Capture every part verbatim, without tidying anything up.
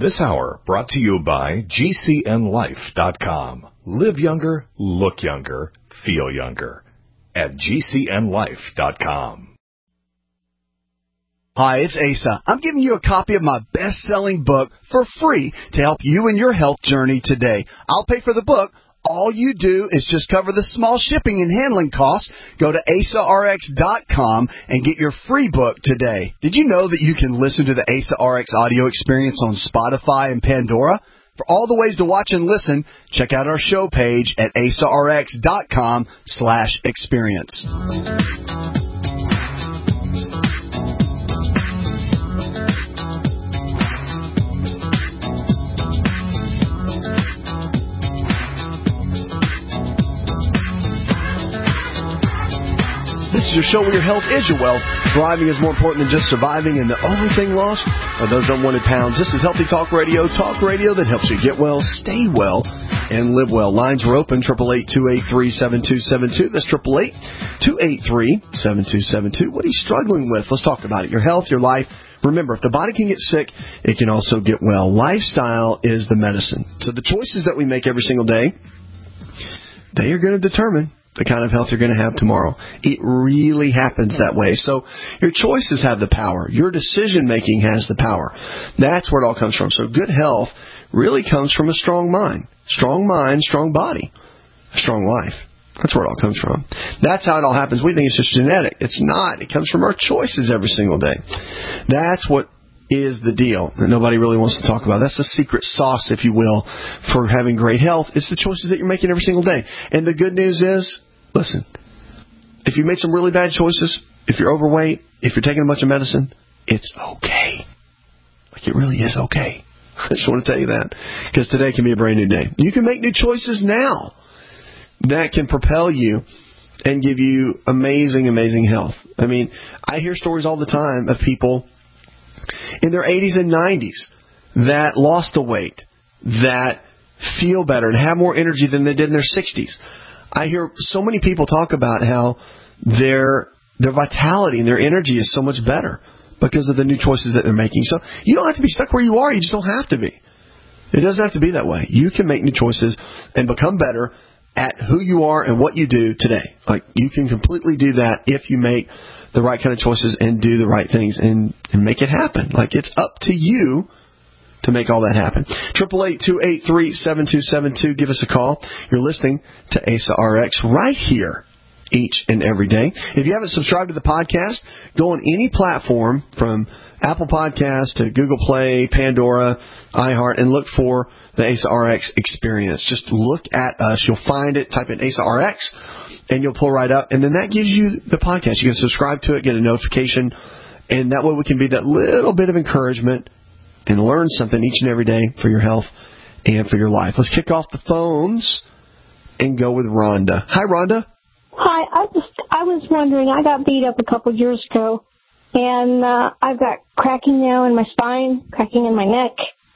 This hour brought to you by G C N life dot com. Live younger, look younger, feel younger at G C N life dot com. Hi, it's Asa. I'm giving you a copy of my best-selling book for free to help you in your health journey today. I'll pay for the book. All you do is just cover the small shipping and handling costs. Go to asa r x dot com and get your free book today. Did you know that you can listen to the Asa R X audio experience on Spotify and Pandora? For all the ways to watch and listen, check out our show page at asa r x dot com slash experience. This is your show where your health is your wealth. Thriving is more important than just surviving, and the only thing lost are those unwanted pounds. This is Healthy Talk Radio, talk radio that helps you get well, stay well, and live well. Lines are open, eight eight eight, two eight three, seven two seven two. That's eight eight eight, two eight three, seven two seven two. What are you struggling with? Let's talk about it. Your health, your life. Remember, if the body can get sick, it can also get well. Lifestyle is the medicine. So the choices that we make every single day, they are going to determine the kind of health you're going to have tomorrow. It really happens that way. So your choices have the power. Your decision-making has the power. That's where it all comes from. So good health really comes from a strong mind. Strong mind, strong body, a strong life. That's where it all comes from. That's how it all happens. We think it's just genetic. It's not. It comes from our choices every single day. That's what is the deal that nobody really wants to talk about. That's the secret sauce, if you will, for having great health. It's the choices that you're making every single day. And the good news is, listen, if you made some really bad choices, if you're overweight, if you're taking a bunch of medicine, it's okay. Like, it really is okay. I just want to tell you that, because today can be a brand new day. You can make new choices now that can propel you and give you amazing, amazing health. I mean, I hear stories all the time of people in their eighties and nineties that lost the weight, that feel better and have more energy than they did in their sixties. I hear so many people talk about how their their vitality and their energy is so much better because of the new choices that they're making. So you don't have to be stuck where you are. You just don't have to be. It doesn't have to be that way. You can make new choices and become better at who you are and what you do today. Like, you can completely do that if you make the right kind of choices and do the right things and, and make it happen. Like, it's up to you to make all that happen. eight eight eight, two eight three, seven two seven two. Give us a call. You're listening to Asa R X right here each and every day. If you haven't subscribed to the podcast, go on any platform from Apple Podcasts to Google Play, Pandora, iHeart, and look for the Asa R X experience. Just look at us. You'll find it. Type in Asa R X, and you'll pull right up. And then that gives you the podcast. You can subscribe to it, get a notification, and that way we can be that little bit of encouragement and learn something each and every day for your health and for your life. Let's kick off the phones and go with Rhonda. Hi, Rhonda. Hi. I just I was wondering, I got beat up a couple of years ago, and uh, I've got cracking now in my spine, cracking in my neck,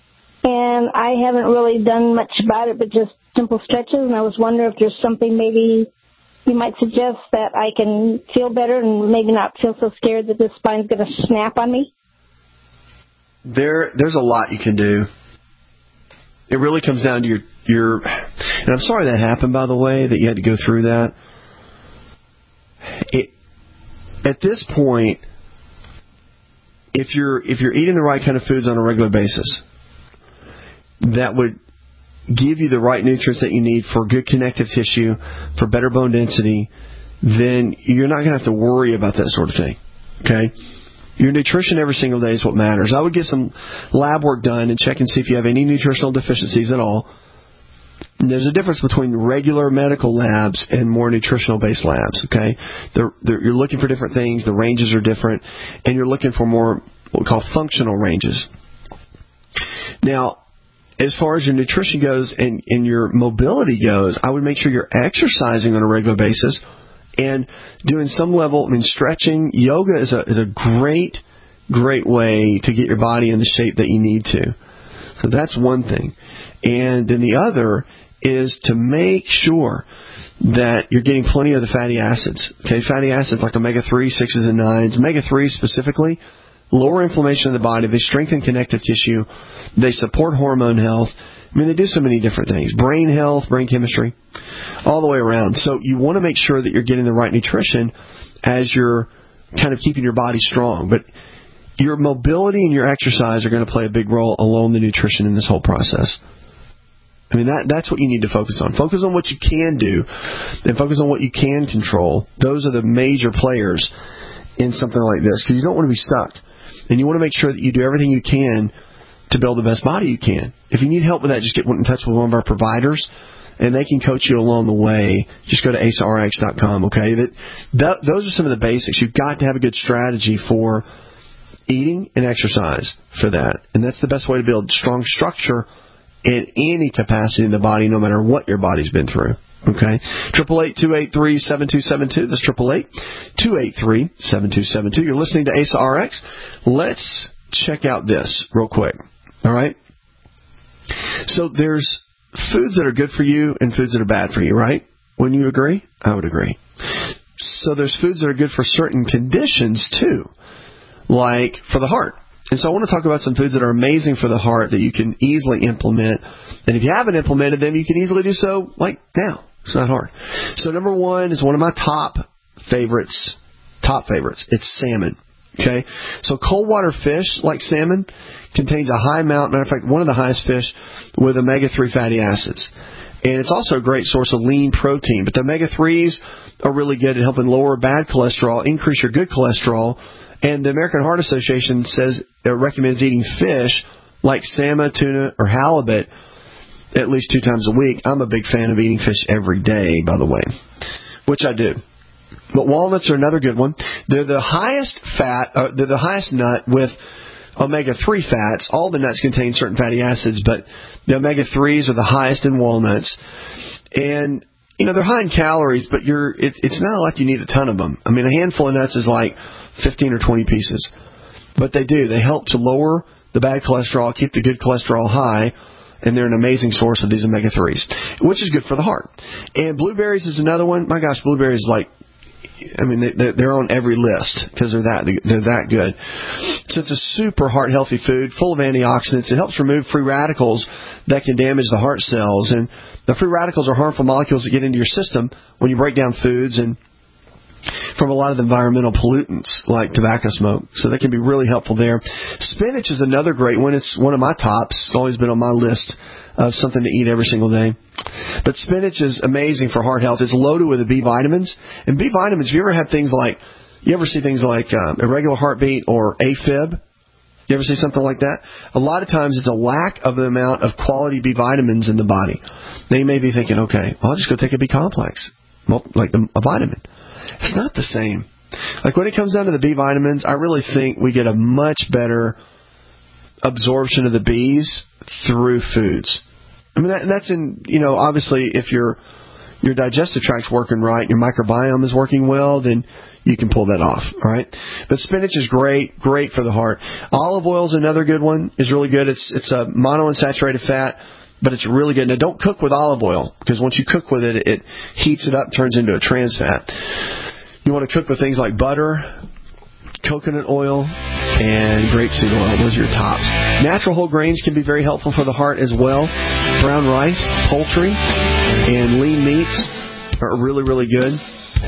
and I haven't really done much about it but just simple stretches, and I was wondering if there's something maybe you might suggest that I can feel better and maybe not feel so scared that the spine's going to snap on me. There, there's a lot you can do. It really comes down to your, your, and I'm sorry that happened, by the way, that you had to go through that. It, at this point, if you're, if you're eating the right kind of foods on a regular basis, that would give you the right nutrients that you need for good connective tissue, for better bone density, then you're not going to have to worry about that sort of thing. Okay? Your nutrition every single day is what matters. I would get some lab work done and check and see if you have any nutritional deficiencies at all. And there's a difference between regular medical labs and more nutritional-based labs, okay? They're, they're, you're looking for different things. The ranges are different. And you're looking for more what we call functional ranges. Now, as far as your nutrition goes and, and your mobility goes, I would make sure you're exercising on a regular basis and doing some level, I mean, stretching. Yoga is a is a great, great way to get your body in the shape that you need to. So that's one thing. And then the other is to make sure that you're getting plenty of the fatty acids. Okay, fatty acids like omega three, sixes, and nines. omega three specifically, lower inflammation in the body. They strengthen connective tissue. They support hormone health. I mean, they do so many different things. Brain health, brain chemistry, all the way around. So you want to make sure that you're getting the right nutrition as you're kind of keeping your body strong. But your mobility and your exercise are going to play a big role along the nutrition in this whole process. I mean, that that's what you need to focus on. Focus on what you can do and focus on what you can control. Those are the major players in something like this, because you don't want to be stuck. And you want to make sure that you do everything you can to build the best body you can. If you need help with that, just get in touch with one of our providers, and they can coach you along the way. Just go to A S A R X dot com, okay? That, that, those are some of the basics. You've got to have a good strategy for eating and exercise for that. And that's the best way to build strong structure in any capacity in the body, no matter what your body's been through. Okay? triple eight, two eight three, seven two seven two. That's triple eight, two eight three, seven two seven two. You're listening to A S A R X. Let's check out this real quick. All right? So there's foods that are good for you and foods that are bad for you, right? Wouldn't you agree? I would agree. So there's foods that are good for certain conditions, too, like for the heart. And so I want to talk about some foods that are amazing for the heart that you can easily implement. And if you haven't implemented them, you can easily do so, like now. It's not hard. So number one is one of my top favorites, top favorites. It's salmon. Okay? So cold water fish, like salmon, contains a high amount, matter of fact, one of the highest fish with omega three fatty acids. And it's also a great source of lean protein. But the omega threes are really good at helping lower bad cholesterol, increase your good cholesterol. And the American Heart Association says it recommends eating fish like salmon, tuna, or halibut at least two times a week. I'm a big fan of eating fish every day, by the way, which I do. But walnuts are another good one. They're the highest fat, uh, they're the highest nut with omega three fats. All the nuts contain certain fatty acids, but the omega threes are the highest in walnuts. And, you know, they're high in calories, but you're it, it's not like you need a ton of them. I mean, a handful of nuts is like fifteen or twenty pieces. But they do. They help to lower the bad cholesterol, keep the good cholesterol high, and they're an amazing source of these omega threes, which is good for the heart. And blueberries is another one. My gosh, blueberries, like, I mean, they, they're on every list because they're that they're that good. So it's a super heart-healthy food, full of antioxidants. It helps remove free radicals that can damage the heart cells. And the free radicals are harmful molecules that get into your system when you break down foods and from a lot of the environmental pollutants like tobacco smoke. So they can be really helpful there. Spinach is another great one. It's one of my tops. It's always been on my list of something to eat every single day. But spinach is amazing for heart health. It's loaded with the B vitamins. And B vitamins, if you ever have things like, you ever see things like um, irregular heartbeat or AFib? You ever see something like that? A lot of times it's a lack of the amount of quality B vitamins in the body. Now you may be thinking, okay, well, I'll just go take a B complex, like a vitamin. It's not the same. Like when it comes down to the B vitamins, I really think we get a much better absorption of the B's through foods. I mean, that, that's in, you know, obviously if your your digestive tract's working right, your microbiome is working well, then you can pull that off, all right? But spinach is great, great for the heart. Olive oil is another good one. It's really good. It's it's a monounsaturated fat, but it's really good. Now, don't cook with olive oil, because once you cook with it, it heats it up, turns into a trans fat. You want to cook with things like butter, coconut oil, and grapeseed oil. Those are your tops. Natural whole grains can be very helpful for the heart as well. Brown rice, poultry, and lean meats are really, really good.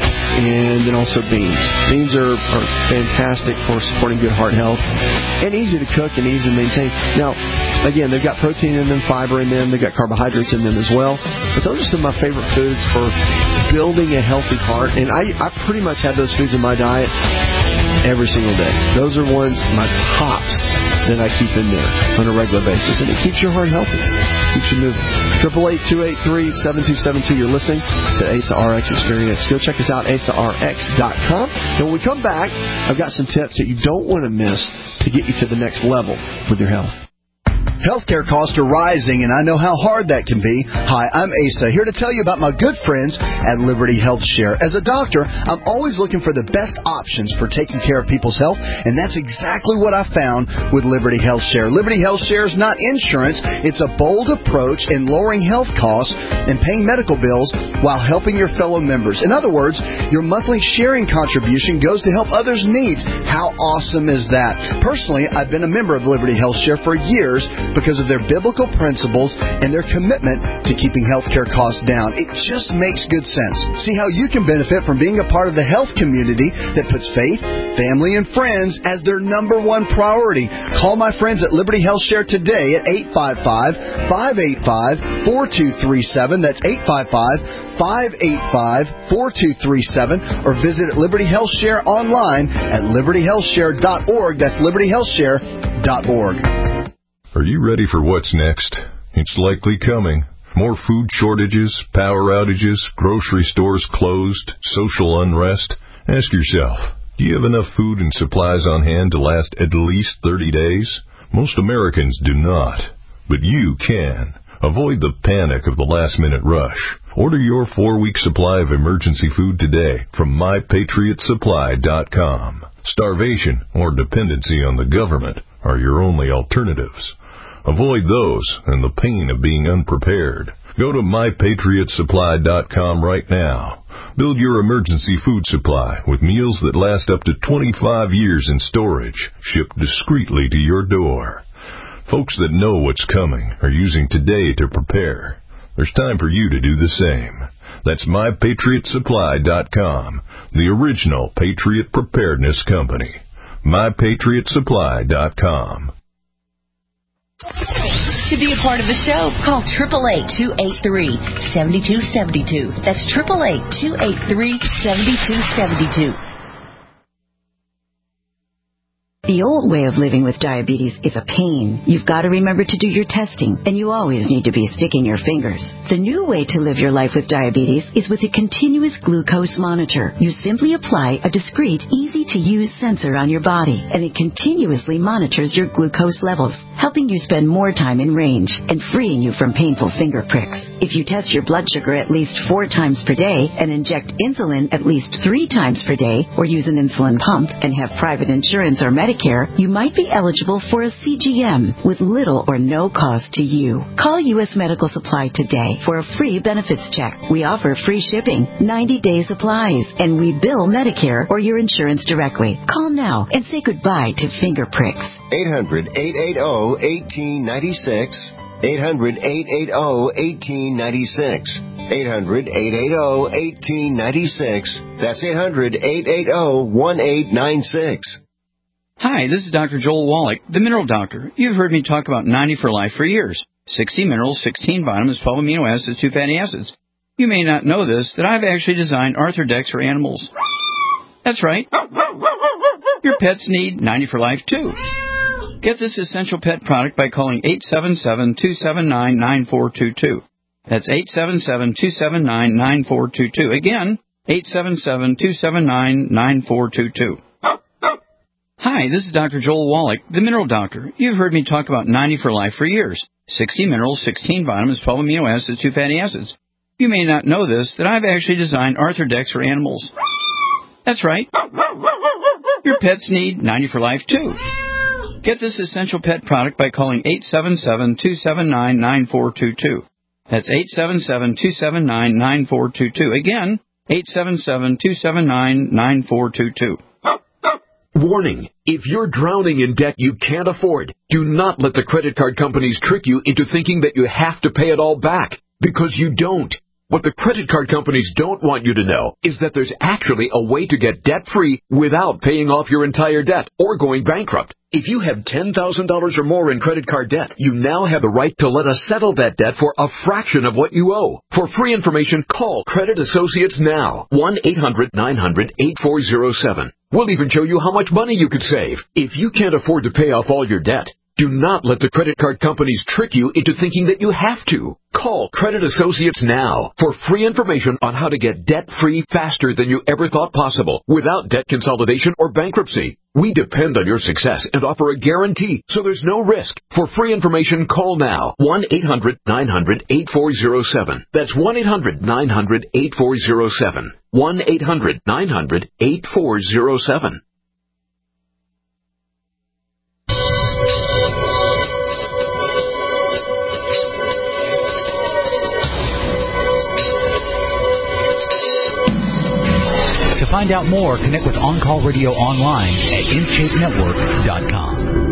And then also beans. Beans are, are fantastic for supporting good heart health and easy to cook and easy to maintain. Now, again, they've got protein in them, fiber in them, they've got carbohydrates in them as well. But those are some of my favorite foods for building a healthy heart. And I, I pretty much have those foods in my diet every single day. Those are ones, my tops, that I keep in there on a regular basis. And it keeps your heart healthy. Keeps you moving. triple eight, two eight three, seven two seven two. You're listening to A S A R X Experience. Go check us out, A S A R X dot com. And when we come back, I've got some tips that you don't want to miss to get you to the next level with your health. Healthcare costs are rising, and I know how hard that can be. Hi, I'm Asa, here to tell you about my good friends at Liberty Health Share. As a doctor, I'm always looking for the best options for taking care of people's health, and that's exactly what I found with Liberty Health Share. Liberty Health Share is not insurance. It's a bold approach in lowering health costs and paying medical bills while helping your fellow members. In other words, your monthly sharing contribution goes to help others' needs. How awesome is that? Personally, I've been a member of Liberty Health Share for years because of their biblical principles and their commitment to keeping healthcare costs down. It just makes good sense. See how you can benefit from being a part of the health community that puts faith, family, and friends as their number one priority. Call my friends at Liberty Health Share today at eight five five, five eight five, four two three seven. That's eight five five, five eight five, four two three seven. Or visit Liberty Health Share online at liberty health share dot org. That's liberty health share dot org. Are you ready for what's next? It's likely coming. More food shortages, power outages, grocery stores closed, social unrest. Ask yourself, do you have enough food and supplies on hand to last at least thirty days? Most Americans do not, but you can. Avoid the panic of the last-minute rush. Order your four-week supply of emergency food today from my patriot supply dot com. Starvation or dependency on the government are your only alternatives. Avoid those and the pain of being unprepared. Go to my patriot supply dot com right now. Build your emergency food supply with meals that last up to twenty-five years in storage, shipped discreetly to your door. Folks that know what's coming are using today to prepare. There's time for you to do the same. That's my patriot supply dot com, the original Patriot Preparedness Company. my patriot supply dot com. To be a part of the show, call eight eight eight, two eight three, seven two seven two. That's eight eight eight, two eight three, seven two seven two. The old way of living with diabetes is a pain. You've got to remember to do your testing, and you always need to be sticking your fingers. The new way to live your life with diabetes is with a continuous glucose monitor. You simply apply a discreet, easy-to-use sensor on your body, and it continuously monitors your glucose levels, helping you spend more time in range and freeing you from painful finger pricks. If you test your blood sugar at least four times per day and inject insulin at least three times per day, or use an insulin pump and have private insurance or Medicare, you might be eligible for a C G M with little or no cost to you. Call U S Medical Supply today for a free benefits check. We offer free shipping, ninety-day supplies, and we bill Medicare or your insurance directly. Call now and say goodbye to finger pricks. eight hundred, eight eight zero, one eight nine six. eight hundred, eight eight zero, one eight nine six. eight hundred, eight eight zero, one eight nine six. That's eight hundred, eight eight zero, one eight nine six. Hi, this is Doctor Joel Wallach, the Mineral Doctor. You've heard me talk about ninety for Life for years. sixty minerals, sixteen vitamins, twelve amino acids, two fatty acids. You may not know this, that I've actually designed Arthrodex for animals. That's right. Your pets need ninety for Life, too. Get this essential pet product by calling eight seven seven, two seven nine, nine four two two. That's eight seven seven, two seven nine, nine four two two. Again, eight seven seven, two seven nine, nine four two two. Hi, this is Doctor Joel Wallach, the Mineral Doctor. You've heard me talk about ninety for Life for years. sixty minerals, sixteen vitamins, twelve amino acids, two fatty acids. You may not know this, that I've actually designed Arthrodex for animals. That's right. Your pets need ninety for Life, too. Get this essential pet product by calling eight seven seven, two seven nine, nine four two two. That's eight seven seven, two seven nine, nine four two two. Again, eight seven seven, two seven nine, nine four two two. Warning, if you're drowning in debt you can't afford, do not let the credit card companies trick you into thinking that you have to pay it all back, because you don't. What the credit card companies don't want you to know is that there's actually a way to get debt-free without paying off your entire debt or going bankrupt. If you have ten thousand dollars or more in credit card debt, you now have the right to let us settle that debt for a fraction of what you owe. For free information, call Credit Associates now. one eight hundred, nine hundred, eight four zero seven. We'll even show you how much money you could save. If you can't afford to pay off all your debt, do not let the credit card companies trick you into thinking that you have to. Call Credit Associates now for free information on how to get debt-free faster than you ever thought possible without debt consolidation or bankruptcy. We depend on your success and offer a guarantee, so there's no risk. For free information, call now. one eight hundred nine hundred eight four zero seven. That's one eight hundred nine hundred eight four zero seven. one eight hundred nine hundred eight four zero seven. To find out more, connect with On Call Radio online at in shape network dot com.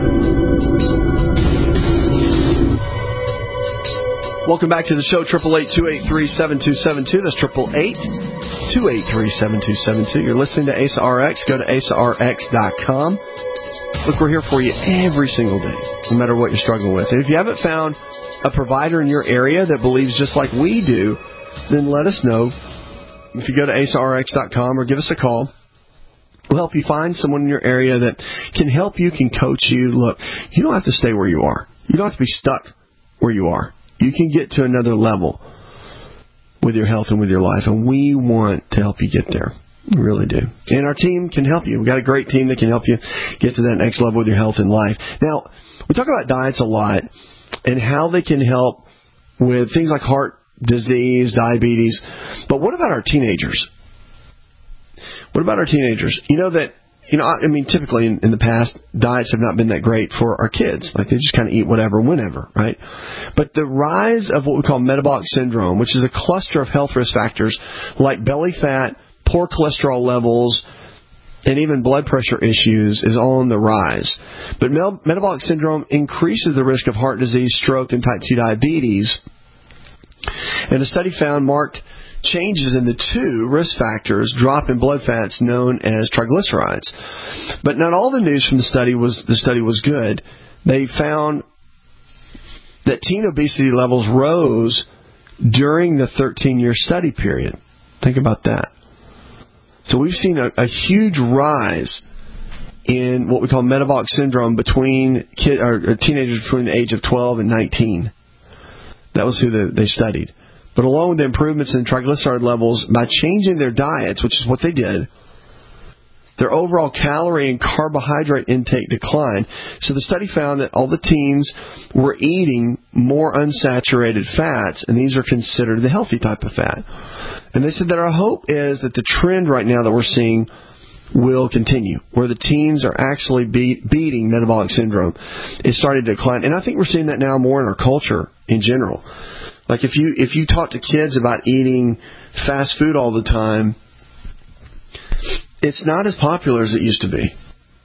Welcome back to the show, eight eight eight, two eight three, seven two seven two. That's eight eight eight, two eight three, seven two seven two. You're listening to A S A R X. Go to A S A R X dot com. Look, we're here for you every single day, no matter what you're struggling with. And if you haven't found a provider in your area that believes just like we do, then let us know. If you go to A S A R X dot com or give us a call, we'll help you find someone in your area that can help you, can coach you. Look, you don't have to stay where you are. You don't have to be stuck where you are. You can get to another level with your health and with your life, and we want to help you get there. We really do. And our team can help you. We've got a great team that can help you get to that next level with your health and life. Now, we talk about diets a lot and how they can help with things like heart disease, diabetes. But what about our teenagers? What about our teenagers? You know that, you know, I mean, typically in, in the past, diets have not been that great for our kids. Like, they just kind of eat whatever, whenever, right? But the rise of what we call metabolic syndrome, which is a cluster of health risk factors like belly fat, poor cholesterol levels, and even blood pressure issues, is on the rise. But mel- metabolic syndrome increases the risk of heart disease, stroke, and type two diabetes. And a study found marked changes in the two risk factors, drop in blood fats known as triglycerides. But not all the news from the study was the study was good. They found that teen obesity levels rose during the thirteen-year study period. Think about that. So we've seen a, a huge rise in what we call metabolic syndrome between kid, or, or teenagers between the age of twelve and nineteen. That was who the, they studied. But along with the improvements in triglyceride levels, by changing their diets, which is what they did, their overall calorie and carbohydrate intake declined. So the study found that all the teens were eating more unsaturated fats, and these are considered the healthy type of fat. And they said that our hope is that the trend right now that we're seeing will continue, where the teens are actually beat, beating metabolic syndrome. It's starting to decline. And I think we're seeing that now more in our culture in general. Like if you if you talk to kids about eating fast food all the time, it's not as popular as it used to be.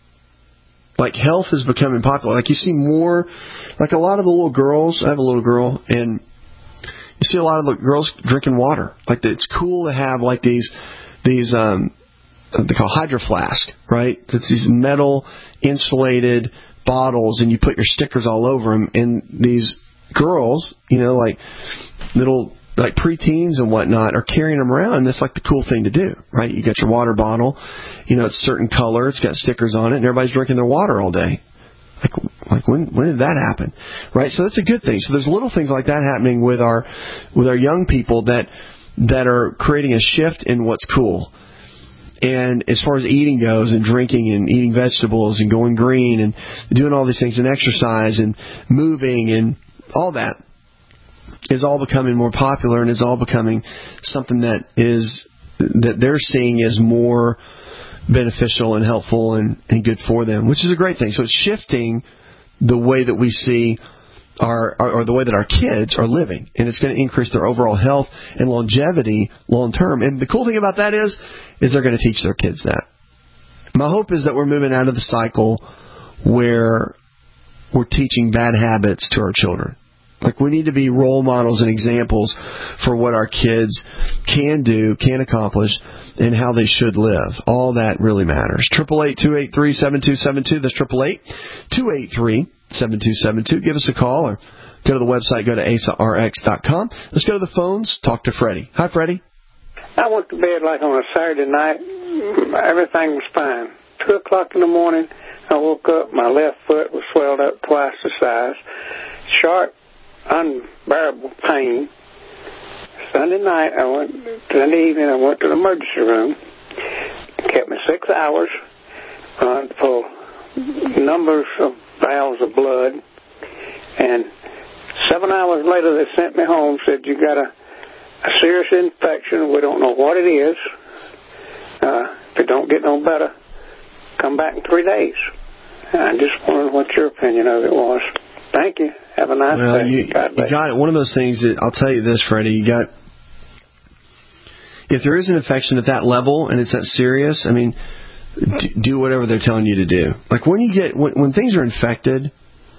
Like, health is becoming popular. Like, you see more, like a lot of the little girls, I have a little girl, and you see a lot of the girls drinking water. Like, it's cool to have like these, these, um, they call Hydro Flask, right? It's these metal insulated bottles, and you put your stickers all over them. And these girls, you know, like little like preteens and whatnot, are carrying them around, and that's like the cool thing to do, right? You got your water bottle, you know, it's a certain color, it's got stickers on it, and everybody's drinking their water all day. Like, like when when did that happen, right? So that's a good thing. So there's little things like that happening with our with our young people that that are creating a shift in what's cool. And as far as eating goes, and drinking and eating vegetables and going green and doing all these things, and exercise and moving and all that is all becoming more popular, and is all becoming something that is that they're seeing as more beneficial and helpful and, and good for them, which is a great thing. So it's shifting the way that we see our, our or the way that our kids are living, and it's going to increase their overall health and longevity long term. And the cool thing about that is, is they're going to teach their kids that. My hope is that we're moving out of the cycle where we're teaching bad habits to our children. Like, we need to be role models and examples for what our kids can do, can accomplish, and how they should live. All that really matters. eight eight eight, two eight three, seven two seven two. That's eight eight eight, two eight three, seven two seven two. Give us a call or go to the website, go to A S A R X dot com. Let's go to the phones, talk to Freddie. Hi, Freddie. I went to bed like on a Saturday night. Everything was fine. Two o'clock in the morning, I woke up. My left foot was swelled up twice the size. Sharp, unbearable pain. Sunday night, I went, Sunday evening, I went to the emergency room. Kept me six hours. run for numbers of valves of blood, and seven hours later they sent me home, said you got a, a serious infection. We don't know what it is. Uh, if it don't get no better, come back in three days. And I just wondered what your opinion of it was. Thank you. Have a nice well, day. You, you got it. One of those things that I'll tell you this, Freddie. You got if there is an infection at that level and it's that serious, I mean, do whatever they're telling you to do. Like when you get when, when things are infected,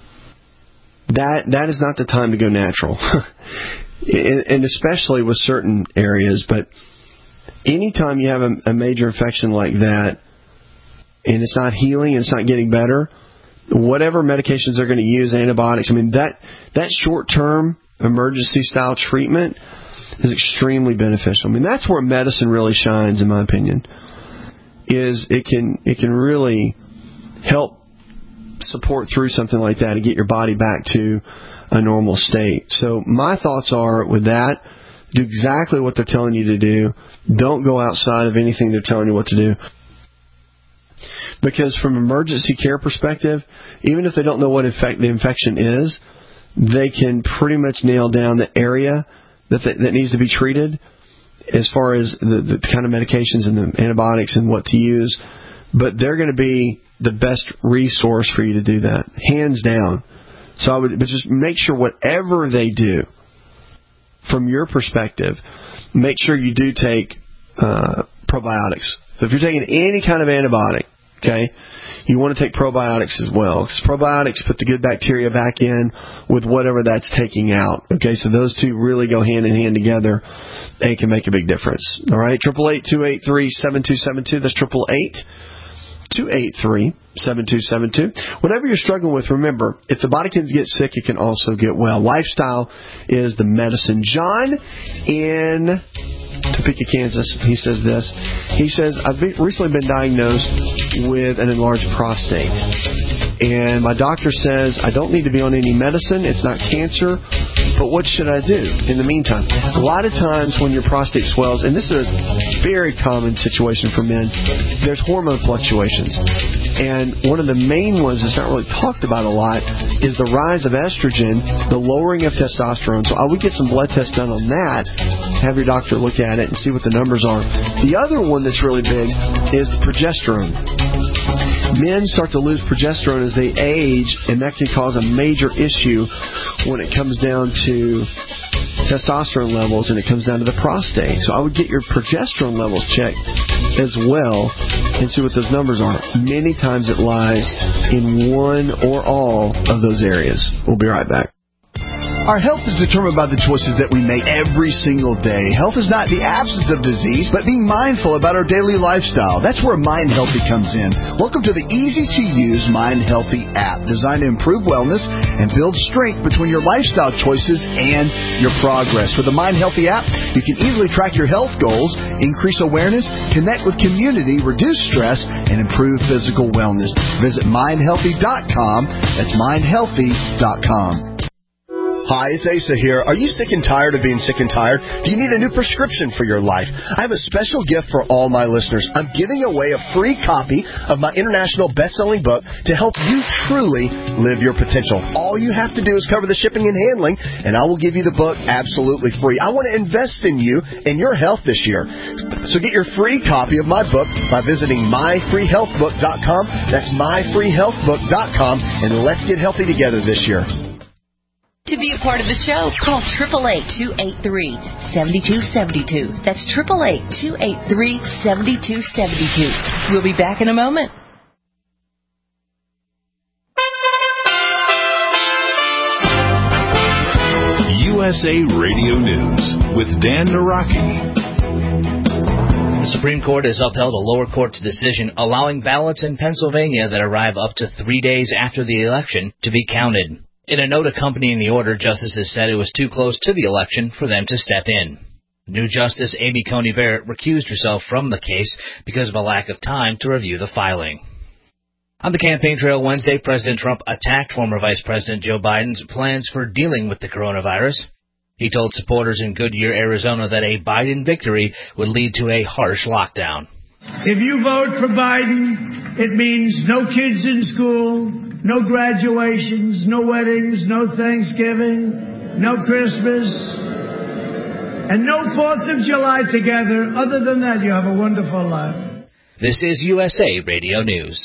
that that is not the time to go natural, and, and especially with certain areas. But anytime you have a, a major infection like that, and it's not healing and it's not getting better, whatever medications they're going to use, antibiotics, I mean that that short term emergency style treatment is extremely beneficial. I mean that's where medicine really shines, in my opinion. Is it can it can really help support through something like that and get your body back to a normal state. So my thoughts are with that, do exactly what they're telling you to do. Don't go outside of anything they're telling you what to do. Because from an emergency care perspective, even if they don't know what infect, the infection is, they can pretty much nail down the area that that, that needs to be treated as far as the, the kind of medications and the antibiotics and what to use. But they're going to be the best resource for you to do that, hands down. So I would but just make sure whatever they do, from your perspective, make sure you do take uh, probiotics. So if you're taking any kind of antibiotic, okay, you want to take probiotics as well. Because probiotics put the good bacteria back in with whatever that's taking out. Okay, so those two really go hand in hand together and can make a big difference. All right, eight eight eight, two eight three, seven two seven two. That's eight eight eight, two eight three, seven two seven two. Whatever you're struggling with, remember, if the body can get sick, it can also get well. Lifestyle is the medicine. John in Topeka, Kansas, he says this. He says, I've recently been diagnosed with an enlarged prostate. And my doctor says I don't need to be on any medicine. It's not cancer. But what should I do in the meantime? A lot of times when your prostate swells, and this is a very common situation for men, there's hormone fluctuations. And one of the main ones that's not really talked about a lot is the rise of estrogen, the lowering of testosterone. So I would get some blood tests done on that, have your doctor look at it and see what the numbers are. The other one that's really big is progesterone. Men start to lose progesterone as they age, and that can cause a major issue when it comes down to testosterone levels and it comes down to the prostate. So I would get your progesterone levels checked as well and see what those numbers are. Many times it lies in one or all of those areas. We'll be right back. Our health is determined by the choices that we make every single day. Health is not the absence of disease, but being mindful about our daily lifestyle. That's where Mind Healthy comes in. Welcome to the easy-to-use Mind Healthy app, designed to improve wellness and build strength between your lifestyle choices and your progress. With the Mind Healthy app, you can easily track your health goals, increase awareness, connect with community, reduce stress, and improve physical wellness. Visit mind healthy dot com. That's mind healthy dot com. Hi, it's Asa here. Are you sick and tired of being sick and tired? Do you need a new prescription for your life? I have a special gift for all my listeners. I'm giving away a free copy of my international best-selling book to help you truly live your potential. All you have to do is cover the shipping and handling, and I will give you the book absolutely free. I want to invest in you and your health this year. So get your free copy of my book by visiting my free health book dot com. That's my free health book dot com, and let's get healthy together this year. To be a part of the show, call eight eight eight, two eight three, seven two seven two. That's eight eight eight, two eight three, seven two seven two. We'll be back in a moment. U S A Radio News with Dan Naraki. The Supreme Court has upheld a lower court's decision allowing ballots in Pennsylvania that arrive up to three days after the election to be counted. In a note accompanying the order, justices said it was too close to the election for them to step in. New Justice Amy Coney Barrett recused herself from the case because of a lack of time to review the filing. On the campaign trail Wednesday, President Trump attacked former Vice President Joe Biden's plans for dealing with the coronavirus. He told supporters in Goodyear, Arizona, that a Biden victory would lead to a harsh lockdown. If you vote for Biden, It means no kids in school, no graduations, no weddings, no Thanksgiving, no Christmas, and no fourth of July together. Other than that, you have a wonderful life. This is U S A Radio News.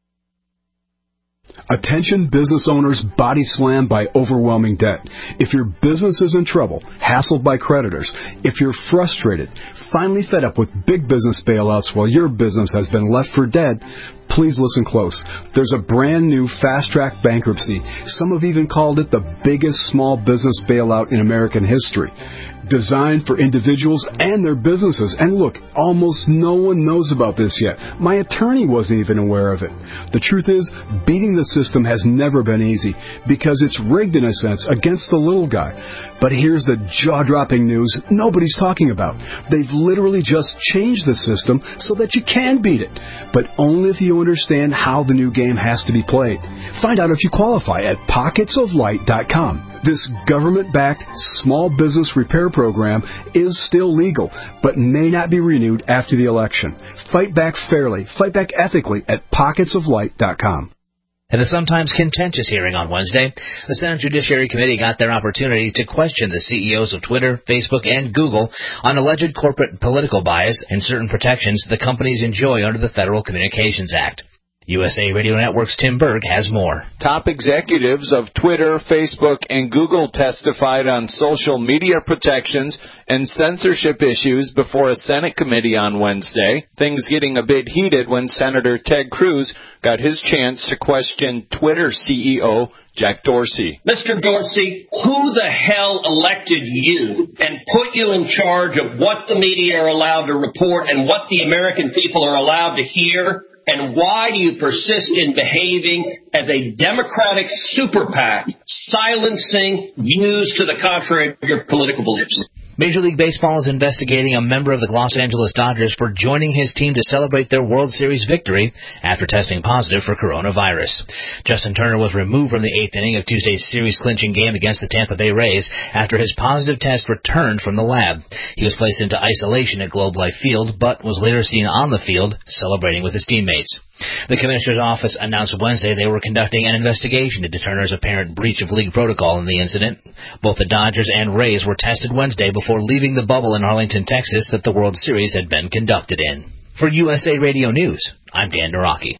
Attention business owners body slammed by overwhelming debt. If your business is in trouble, hassled by creditors, if you're frustrated, finally fed up with big business bailouts while your business has been left for dead, please listen close. There's a brand new fast-track bankruptcy. Some have even called it the biggest small business bailout in American history. Designed for individuals and their businesses. And look, almost no one knows about this yet. My attorney wasn't even aware of it. The truth is, beating the system has never been easy because it's rigged in a sense against the little guy. But here's the jaw-dropping news nobody's talking about. They've literally just changed the system so that you can beat it, but only if you understand how the new game has to be played. Find out if you qualify at pockets of light dot com. This government-backed small business repair program is still legal, but may not be renewed after the election. Fight back fairly, fight back ethically at pockets of light dot com. At a sometimes contentious hearing on Wednesday, the Senate Judiciary Committee got their opportunity to question the C E Os of Twitter, Facebook, and Google on alleged corporate political bias and certain protections the companies enjoy under the Federal Communications Act. U S A Radio Network's Tim Berg has more. Top executives of Twitter, Facebook, and Google testified on social media protections and censorship issues before a Senate committee on Wednesday. Things getting a bit heated when Senator Ted Cruz got his chance to question Twitter C E O Jack Dorsey. Mister Dorsey, who the hell elected you and put you in charge of what the media are allowed to report and what the American people are allowed to hear? And why do you persist in behaving as a Democratic super PAC, silencing views to the contrary of your political beliefs? Major League Baseball is investigating a member of the Los Angeles Dodgers for joining his team to celebrate their World Series victory after testing positive for coronavirus. Justin Turner was removed from the eighth inning of Tuesday's series-clinching game against the Tampa Bay Rays after his positive test returned from the lab. He was placed into isolation at Globe Life Field, but was later seen on the field celebrating with his teammates. The Commissioner's Office announced Wednesday they were conducting an investigation into Turner's apparent breach of league protocol in the incident. Both the Dodgers and Rays were tested Wednesday before leaving the bubble in Arlington, Texas that the World Series had been conducted in. For U S A Radio News, I'm Dan Naraki.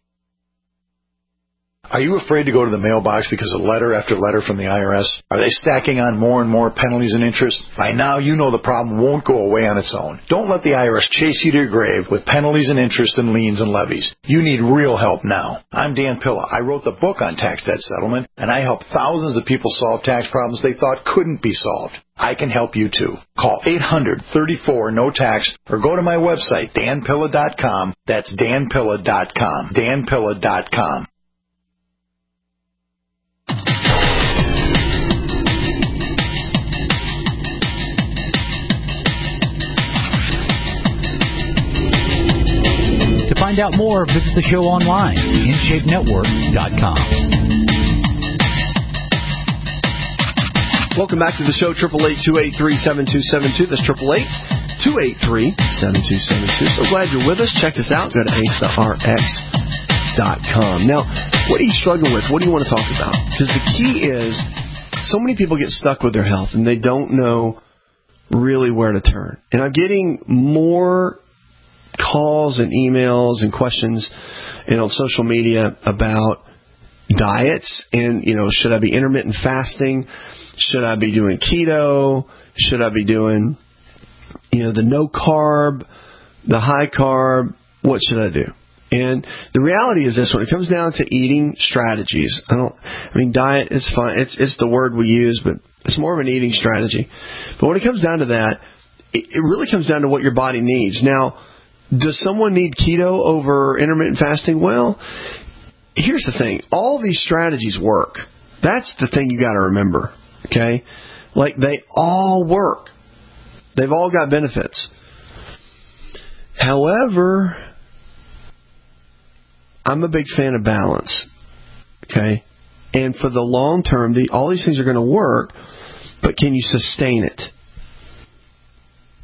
Are you afraid to go to the mailbox because of letter after letter from the I R S? Are they stacking on more and more penalties and interest? By now, you know the problem won't go away on its own. Don't let the I R S chase you to your grave with penalties and interest and liens and levies. You need real help now. I'm Dan Pilla. I wrote the book on tax debt settlement, and I help thousands of people solve tax problems they thought couldn't be solved. I can help you too. Call eight hundred, thirty-four, no tax or go to my website, dan pilla dot com. That's dan pilla dot com. dan pilla dot com. To find out more, visit the show online, in shape network dot com. Welcome back to the show, eight eight eight, two eight three, seven two seven two. That's eight eight eight, two eight three, seven two seven two. So glad you're with us. Check us out. Go to A S A R X dot com. Now, what are you struggling with? What do you want to talk about? Because the key is so many people get stuck with their health, and they don't know really where to turn. And I'm getting more calls and emails and questions and on social media about diets and, you know, should I be intermittent fasting? Should I be doing keto? Should I be doing, you know, the no carb, the high carb? What should I do? And the reality is this: when it comes down to eating strategies, I don't, I mean, diet is fine. It's, it's the word we use, but it's more of an eating strategy. But when it comes down to that, it, it really comes down to what your body needs. Now, does someone need keto over intermittent fasting? Well, here's the thing. All these strategies work. That's the thing you got to remember, okay? Like, they all work. They've all got benefits. However, I'm a big fan of balance, okay? And for the long term, the, all these things are going to work, but can you sustain it?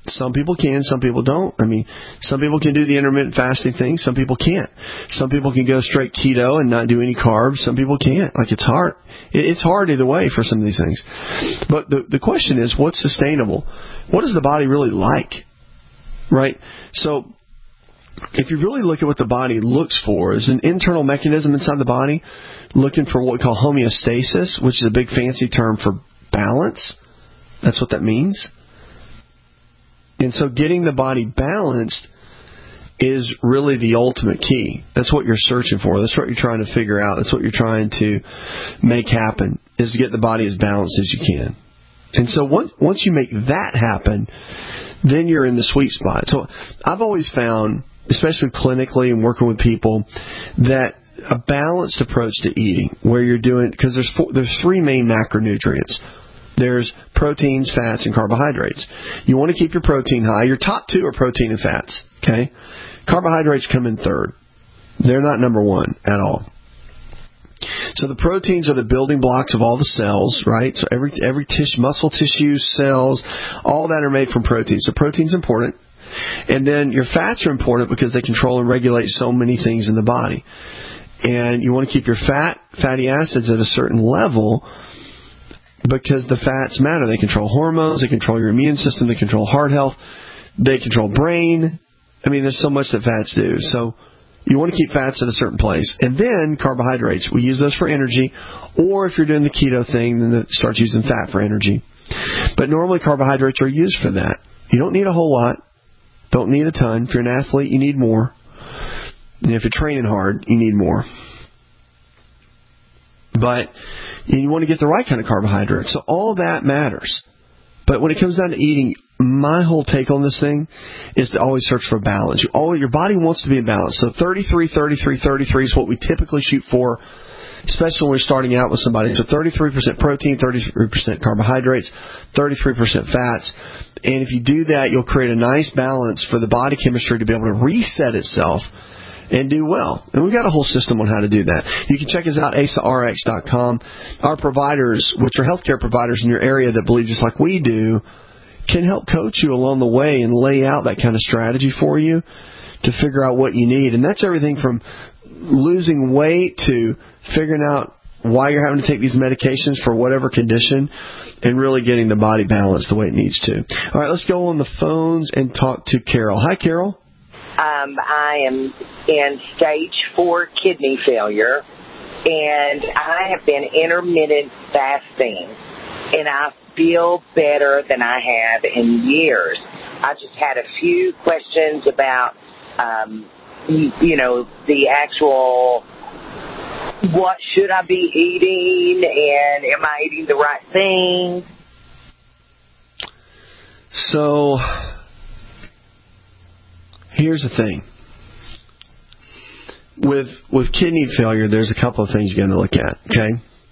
Some people can, some people don't. I mean, some people can do the intermittent fasting thing, some people can't. Some people can go straight keto and not do any carbs, some people can't. Like, it's hard. It's hard either way for some of these things. But the the question is, what's sustainable? What does the body really like? Right? So, if you really look at what the body looks for, is an internal mechanism inside the body looking for what we call homeostasis, which is a big fancy term for balance. That's what that means. And so getting the body balanced is really the ultimate key. That's what you're searching for. That's what you're trying to figure out. That's what you're trying to make happen, is to get the body as balanced as you can. And so once once you make that happen, then you're in the sweet spot. So I've always found, especially clinically and working with people, that a balanced approach to eating, where you're doing, because there's four, there's three main macronutrients. There's proteins, fats, and carbohydrates. You want to keep your protein high. Your top two are protein and fats. Okay, carbohydrates come in third. They're not number one at all. So the proteins are the building blocks of all the cells, right? So every every tissue, muscle tissue, cells, all that are made from protein. So protein's important. And then your fats are important because they control and regulate so many things in the body. And you want to keep your fat, fatty acids at a certain level, because the fats matter. They control hormones, they control your immune system, they control heart health, they control brain. I mean, there's so much that fats do. So you want to keep fats at a certain place. And then carbohydrates. We use those for energy. Or if you're doing the keto thing, then start using fat for energy. But normally carbohydrates are used for that. You don't need a whole lot. Don't need a ton. If you're an athlete, you need more. And if you're training hard, you need more. But you want to get the right kind of carbohydrates. So all that matters. But when it comes down to eating, my whole take on this thing is to always search for balance. You always, your body wants to be in balance. So thirty-three, thirty-three, thirty-three is what we typically shoot for, especially when we're starting out with somebody. So thirty-three percent protein, thirty-three percent carbohydrates, thirty-three percent fats. And if you do that, you'll create a nice balance for the body chemistry to be able to reset itself and do well. And we've got a whole system on how to do that. You can check us out, A S A R X dot com. Our providers, which are healthcare providers in your area that believe just like we do, can help coach you along the way and lay out that kind of strategy for you to figure out what you need. And that's everything from losing weight to figuring out why you're having to take these medications for whatever condition and really getting the body balanced the way it needs to. All right, let's go on the phones and talk to Carol. Hi, Carol. Um, I am in stage four kidney failure, and I have been intermittent fasting, and I feel better than I have in years. I just had a few questions about, um, you, you know, the actual what should I be eating, and am I eating the right thing? So here's the thing. With with kidney failure, there's a couple of things you're going to look at, okay?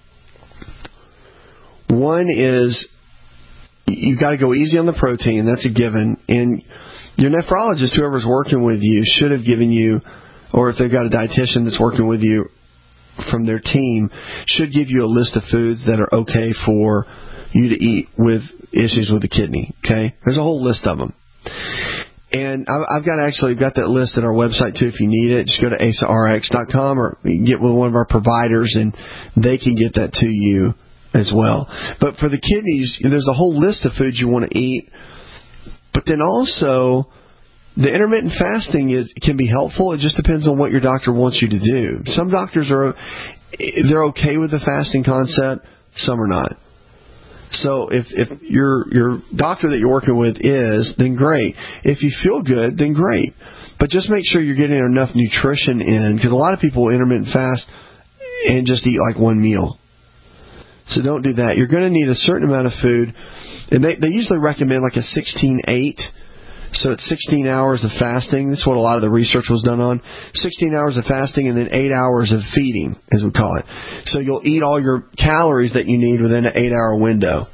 One is you've got to go easy on the protein. That's a given. And your nephrologist, whoever's working with you, should have given you, or if they've got a dietitian that's working with you from their team, should give you a list of foods that are okay for you to eat with issues with the kidney, okay? There's a whole list of them. And I've got actually got that list at our website, too, if you need it. Just go to A S A R X dot com or get with one of our providers, and they can get that to you as well. But for the kidneys, there's a whole list of foods you want to eat. But then also, the intermittent fasting is can be helpful. It just depends on what your doctor wants you to do. Some doctors are they're okay with the fasting concept. Some are not. So if if your your doctor that you're working with is, then great. If you feel good, then great. But just make sure you're getting enough nutrition in, because a lot of people intermittent fast and just eat like one meal. So don't do that. You're going to need a certain amount of food, and they they usually recommend like a sixteen eight. So it's sixteen hours of fasting. That's what a lot of the research was done on. sixteen hours of fasting and then eight hours of feeding, as we call it. So you'll eat all your calories that you need within an eight-hour window.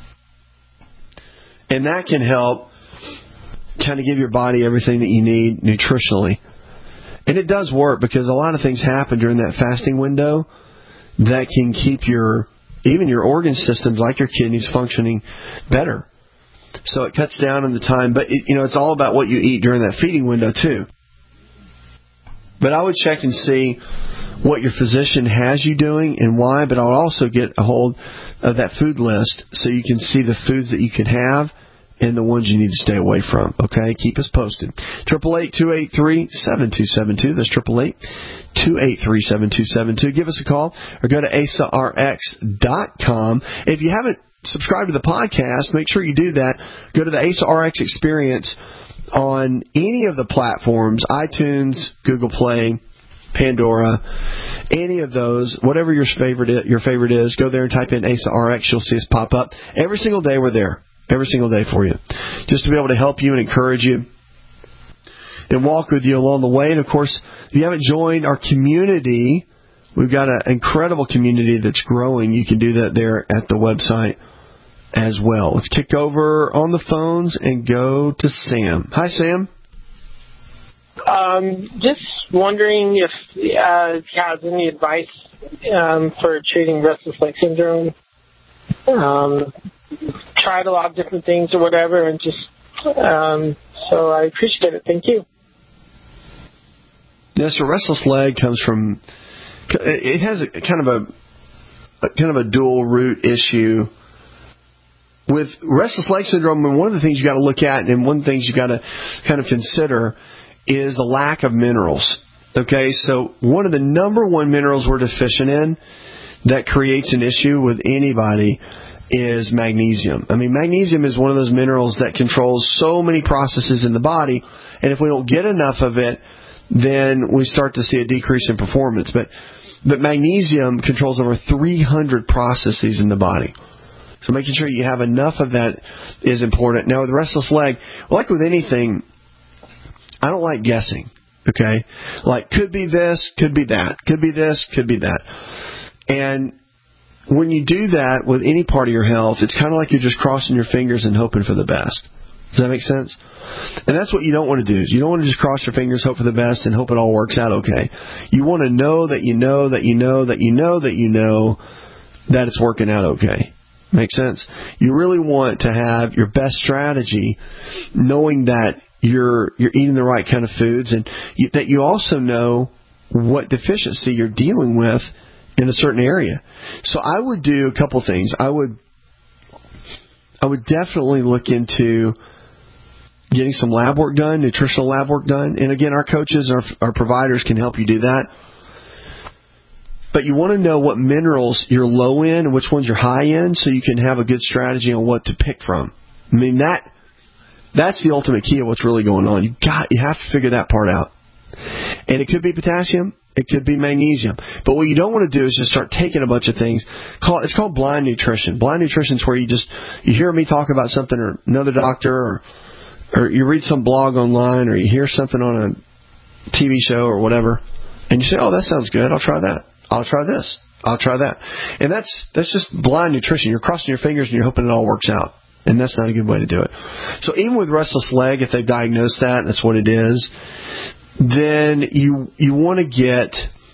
And that can help kind of give your body everything that you need nutritionally. And it does work, because a lot of things happen during that fasting window that can keep your, even your organ systems like your kidneys functioning better. So it cuts down on the time. But, it, you know, it's all about what you eat during that feeding window, too. But I would check and see what your physician has you doing and why, but I'll also get a hold of that food list so you can see the foods that you can have and the ones you need to stay away from. Okay? Keep us posted. eight eight eight, two eight three, seven two seven two. That's eight eight eight, two eight three, seven two seven two. Give us a call or go to A S A R X dot com. If you haven't subscribed to the podcast, make sure you do that. Go to the A S A R X Experience on any of the platforms, iTunes, Google Play, Pandora, any of those, whatever your favorite your favorite is, go there and type in A S A R X. You'll see us pop up. Every single day we're there. Every single day for you. Just to be able to help you and encourage you and walk with you along the way. And, of course, if you haven't joined our community, we've got an incredible community that's growing. You can do that there at the website as well. Let's kick over on the phones and go to Sam. Hi, Sam. Um, just wondering if uh, if you have any advice um, for treating restless leg syndrome. Um, tried a lot of different things or whatever, and just um, so I appreciate it. Thank you. Yes, a restless leg comes from. It has a kind of a, a kind of a dual root issue. With restless leg syndrome, and one of the things you got to look at, and one of the things you got to kind of consider, is a lack of minerals. Okay, so one of the number one minerals we're deficient in that creates an issue with anybody is magnesium. I mean, magnesium is one of those minerals that controls so many processes in the body, and if we don't get enough of it, then we start to see a decrease in performance. But but magnesium controls over three hundred processes in the body. So making sure you have enough of that is important. Now, with restless leg, like with anything, I don't like guessing, okay? Like, could be this, could be that, could be this, could be that. And when you do that with any part of your health, it's kind of like you're just crossing your fingers and hoping for the best. Does that make sense? And that's what you don't want to do. You don't want to just cross your fingers, hope for the best, and hope it all works out okay. You want to know that you know that you know that you know that you know that it's working out okay. Make sense? You really want to have your best strategy, knowing that you're you're eating the right kind of foods, and you, that you also know what deficiency you're dealing with in a certain area. So I would do a couple things. I would I would definitely look into getting some lab work done, nutritional lab work done. And again, our coaches, our, our providers can help you do that. But you want to know what minerals you're low in and which ones you're high in, so you can have a good strategy on what to pick from. I mean, that that's the ultimate key of what's really going on. You got you have to figure that part out. And it could be potassium, it could be magnesium. But what you don't want to do is just start taking a bunch of things. Call it's called blind nutrition. Blind nutrition is where you just you hear me talk about something, or another doctor, or or you read some blog online, or you hear something on a T V show or whatever, and you say, "Oh, that sounds good. I'll try that. I'll try this. I'll try that." And that's that's just blind nutrition. You're crossing your fingers and you're hoping it all works out. And that's not a good way to do it. So even with restless leg, if they've diagnosed that, and that's what it is, then you you want to get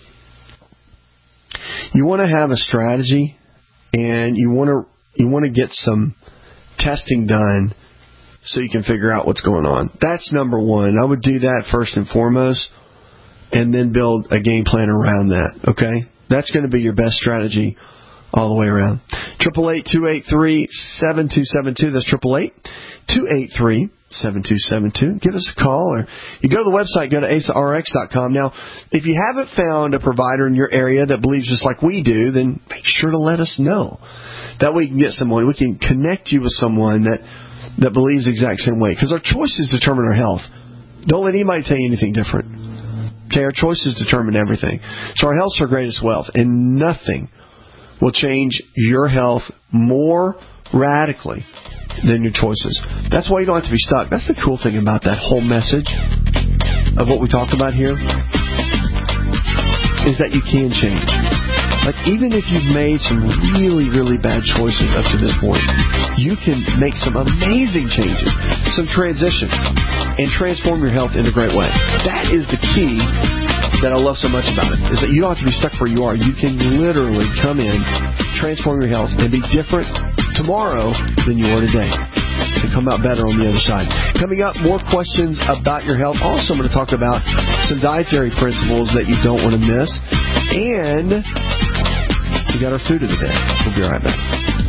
you want to have a strategy, and you want to you want to get some testing done so you can figure out what's going on. That's number one. I would do that first and foremost, and then build a game plan around that, okay? That's going to be your best strategy all the way around. eight eight eight, two eight three, seven two seven two. That's eight eight eight, two eight three, seven two seven two. Give us a call, or you go to the website, go to A S A R X dot com. Now, if you haven't found a provider in your area that believes just like we do, then make sure to let us know. That way we can get someone, we can connect you with someone that, that believes the exact same way. Because our choices determine our health. Don't let anybody tell you anything different. Okay, our choices determine everything. So our health's our greatest wealth, and nothing will change your health more radically than your choices. That's why you don't have to be stuck. That's the cool thing about that whole message of what we talk about here, is that you can change. Like, even if you've made some really, really bad choices up to this point, you can make some amazing changes, some transitions, and transform your health in a great way. That is the key that I love so much about it, is that you don't have to be stuck where you are. You can literally come in, transform your health, and be different tomorrow than you are today. to come out better on the other side. Coming up, more questions about your health. Also, I'm going to talk about some dietary principles that you don't want to miss. And we got our food of the day. We'll be right back.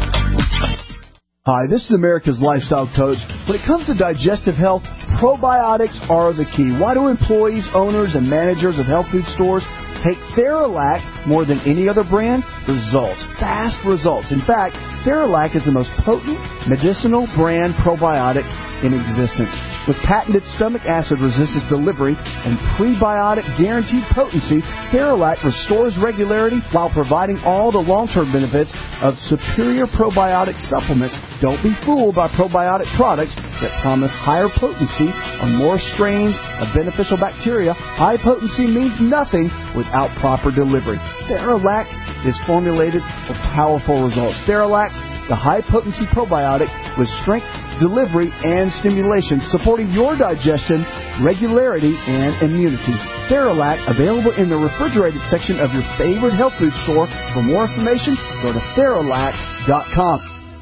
Hi, this is America's Lifestyle Coach. When it comes to digestive health, probiotics are the key. Why do employees, owners, and managers of health food stores take Theralac more than any other brand? Results. Fast results. In fact, Theralac is the most potent medicinal brand probiotic in existence. With patented stomach acid resistance delivery and prebiotic guaranteed potency, Theralac restores regularity while providing all the long-term benefits of superior probiotic supplements. Don't be fooled by probiotic products that promise higher potency on more strains of beneficial bacteria. High potency means nothing without proper delivery. Theralac is formulated for powerful results. Theralac, the high-potency probiotic with strength, delivery, and stimulation, supporting your digestion, regularity, and immunity. Theralac, available in the refrigerated section of your favorite health food store. For more information, go to Theralac dot com.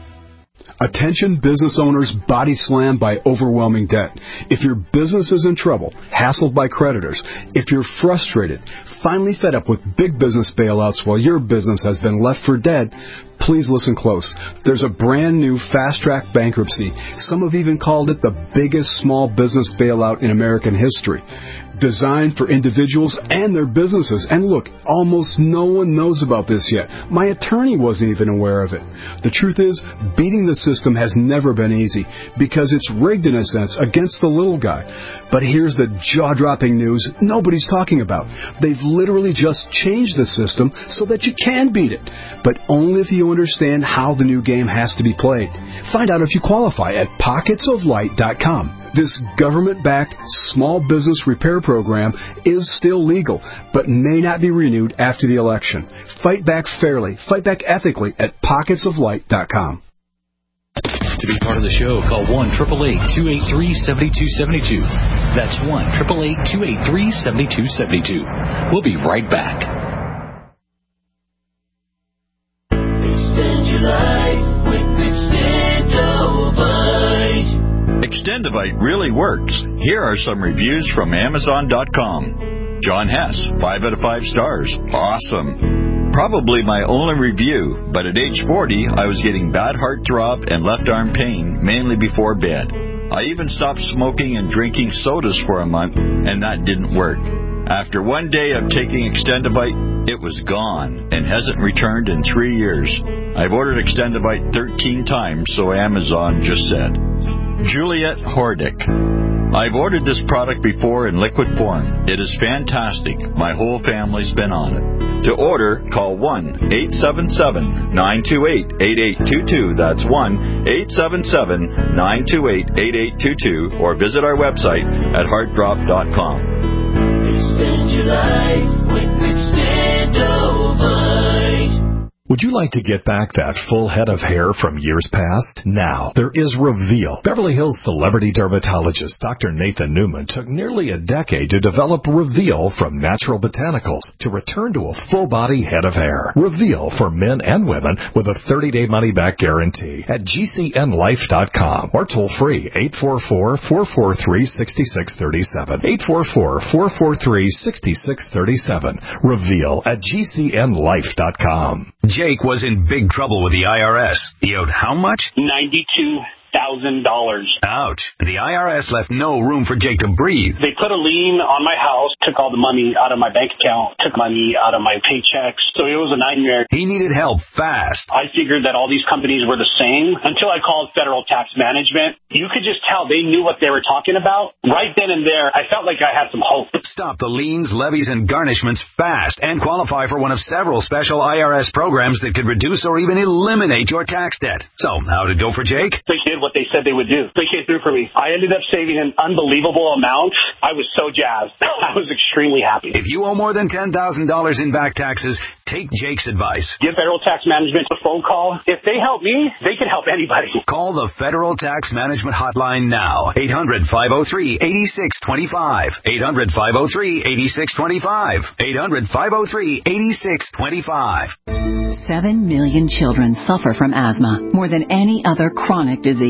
Attention business owners body slammed by overwhelming debt. If your business is in trouble, hassled by creditors, if you're frustrated, finally fed up with big business bailouts while your business has been left for dead, please listen close. There's a brand new fast-track bankruptcy. Some have even called it the biggest small business bailout in American history. Designed for individuals and their businesses. And look, almost no one knows about this yet. My attorney wasn't even aware of it. The truth is, beating the system has never been easy because it's rigged in a sense against the little guy. But here's the jaw-dropping news nobody's talking about. They've literally just changed the system so that you can beat it, but only if you understand how the new game has to be played. Find out if you qualify at pockets of light dot com. This government-backed small business repair program is still legal, but may not be renewed after the election. Fight back fairly, fight back ethically at pockets of light dot com. To be part of the show, call one eight eight eight, two eight three, seven two seven two. That's one eight eight eight, two eight three, seven two seven two. We'll be right back. Extend your life with Extendovite. Extendovite really works. Here are some reviews from Amazon dot com. John Hess, five out of five stars. Awesome. Probably my only review, but at age forty, I was getting bad heart throb and left arm pain, mainly before bed. I even stopped smoking and drinking sodas for a month, and that didn't work. After one day of taking Extendovite, it was gone and hasn't returned in three years. I've ordered Extendovite thirteen times, so Amazon just said. Juliet Hordick. I've ordered this product before in liquid form. It is fantastic. My whole family's been on it. To order, call one eight seven seven, nine two eight, eight eight two two. That's one eight seven seven, nine two eight, eight eight two two. Or visit our website at heart drop dot com. Extend your life with Extendovite. Would you like to get back that full head of hair from years past? Now, there is Reveal. Beverly Hills celebrity dermatologist Doctor Nathan Newman took nearly a decade to develop Reveal from natural botanicals to return to a full-body head of hair. Reveal for men and women with a thirty-day money-back guarantee at G C N life dot com or toll-free eight four four, four four three, six six three seven. eight four four, four four three, six six three seven. Reveal at G C N life dot com. Jake was in big trouble with the I R S. He owed how much? ninety-two thousand dollars. Ouch. The I R S left no room for Jake to breathe. They put a lien on my house, took all the money out of my bank account, took money out of my paychecks. So it was a nightmare. He needed help fast. I figured that all these companies were the same until I called Federal Tax Management. You could just tell they knew what they were talking about. Right then and there, I felt like I had some hope. Stop the liens, levies, and garnishments fast and qualify for one of several special I R S programs that could reduce or even eliminate your tax debt. So, how'd it go for Jake? They did what they said they would do. They came through for me. I ended up saving an unbelievable amount. I was so jazzed. I was extremely happy. If you owe more than ten thousand dollars in back taxes, take Jake's advice. Give Federal Tax Management a phone call. If they help me, they can help anybody. Call the Federal Tax Management Hotline now. eight hundred, five oh three, eight six two five. eight hundred, five oh three, eight six two five. eight hundred, five oh three, eight six two five. Seven million children suffer from asthma, more than any other chronic disease.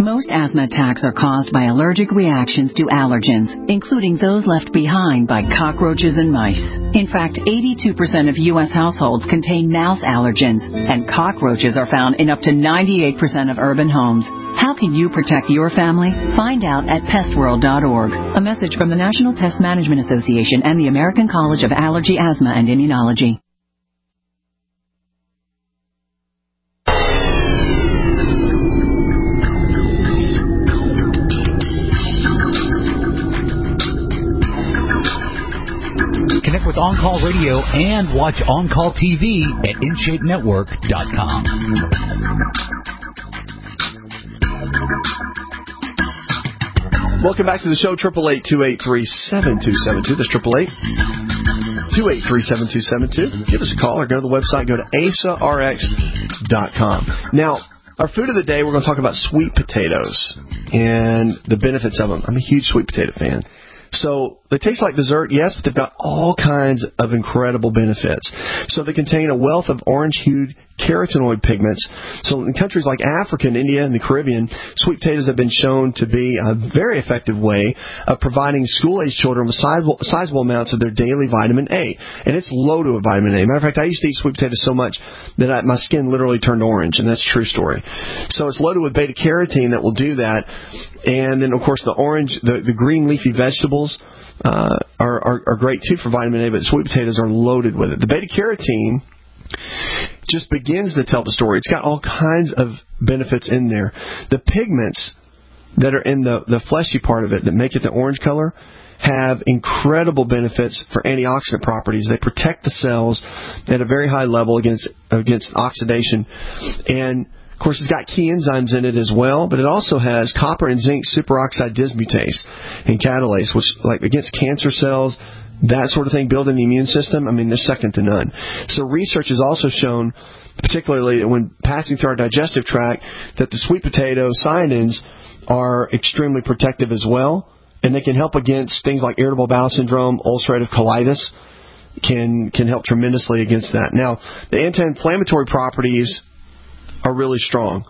Most asthma attacks are caused by allergic reactions to allergens, including those left behind by cockroaches and mice. In fact, eighty-two percent of U S households contain mouse allergens, and cockroaches are found in up to ninety-eight percent of urban homes. How can you protect your family? Find out at pest world dot org. A message from the National Pest Management Association and the American College of Allergy, Asthma, and Immunology. Connect with On Call Radio and watch On Call T V at in shape network dot com. Welcome back to the show, triple eight, two eight three, seven two seven two. That's triple eight, two eight three, seven two seven two. Give us a call or go to the website, go to asa r x dot com. Now, our food of the day, we're going to talk about sweet potatoes and the benefits of them. I'm a huge sweet potato fan. So they taste like dessert, yes, but they've got all kinds of incredible benefits. So they contain a wealth of orange-hued carotenoid pigments. So in countries like Africa and India and the Caribbean, sweet potatoes have been shown to be a very effective way of providing school-age children with sizable, sizable amounts of their daily vitamin A. And it's loaded with vitamin A. Matter of fact, I used to eat sweet potatoes so much that I, my skin literally turned orange, and that's a true story. So it's loaded with beta-carotene that will do that. And then, of course, the orange, the, the green leafy vegetables uh, are, are, are great, too, for vitamin A, but sweet potatoes are loaded with it. The beta-carotene just begins to tell the story. It's got all kinds of benefits in there. The pigments that are in the, the fleshy part of it that make it the orange color have incredible benefits for antioxidant properties. They protect the cells at a very high level against against oxidation. And, of course, it's got key enzymes in it as well, but it also has copper and zinc superoxide dismutase and catalase, which, like, against cancer cells, that sort of thing, building the immune system, I mean, they're second to none. So research has also shown, particularly when passing through our digestive tract, that the sweet potato cyanins are extremely protective as well, and they can help against things like irritable bowel syndrome, ulcerative colitis, can can help tremendously against that. Now, the anti-inflammatory properties are really strong.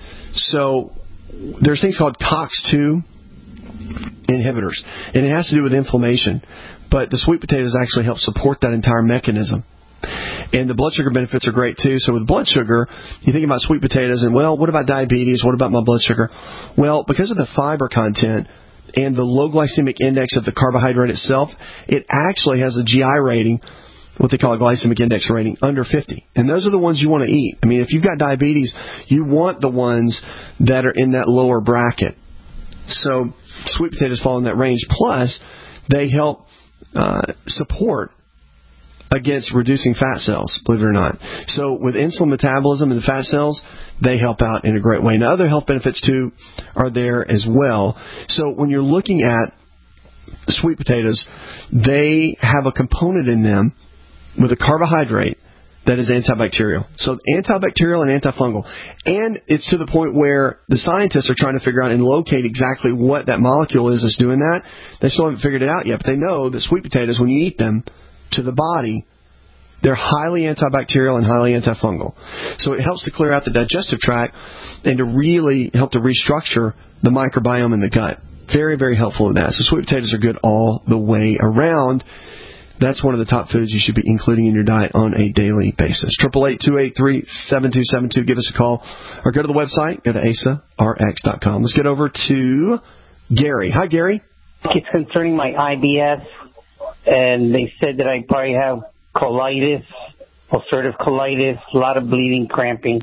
So there's things called C O X two inhibitors, and it has to do with inflammation. But the sweet potatoes actually help support that entire mechanism. And the blood sugar benefits are great, too. So with blood sugar, you think about sweet potatoes and, well, what about diabetes? What about my blood sugar? Well, because of the fiber content and the low glycemic index of the carbohydrate itself, it actually has a G I rating, what they call a glycemic index rating, under fifty. And those are the ones you want to eat. I mean, if you've got diabetes, you want the ones that are in that lower bracket. So sweet potatoes fall in that range. Plus, they help uh, support against reducing fat cells, believe it or not. So with insulin metabolism in the fat cells, they help out in a great way. Now, other health benefits, too, are there as well. So when you're looking at sweet potatoes, they have a component in them with a carbohydrate that is antibacterial. So antibacterial and antifungal. And it's to the point where the scientists are trying to figure out and locate exactly what that molecule is that's doing that. They still haven't figured it out yet, but they know that sweet potatoes, when you eat them to the body, they're highly antibacterial and highly antifungal. So it helps to clear out the digestive tract and to really help to restructure the microbiome in the gut. Very, very helpful in that. So sweet potatoes are good all the way around. That's one of the top foods you should be including in your diet on a daily basis. eight eight eight, two eight three, seven two seven two. Give us a call or go to the website. Go to asa r x dot com. Let's get over to Gary. Hi, Gary. It's concerning my I B S, and they said that I probably have colitis, ulcerative colitis, a lot of bleeding, cramping.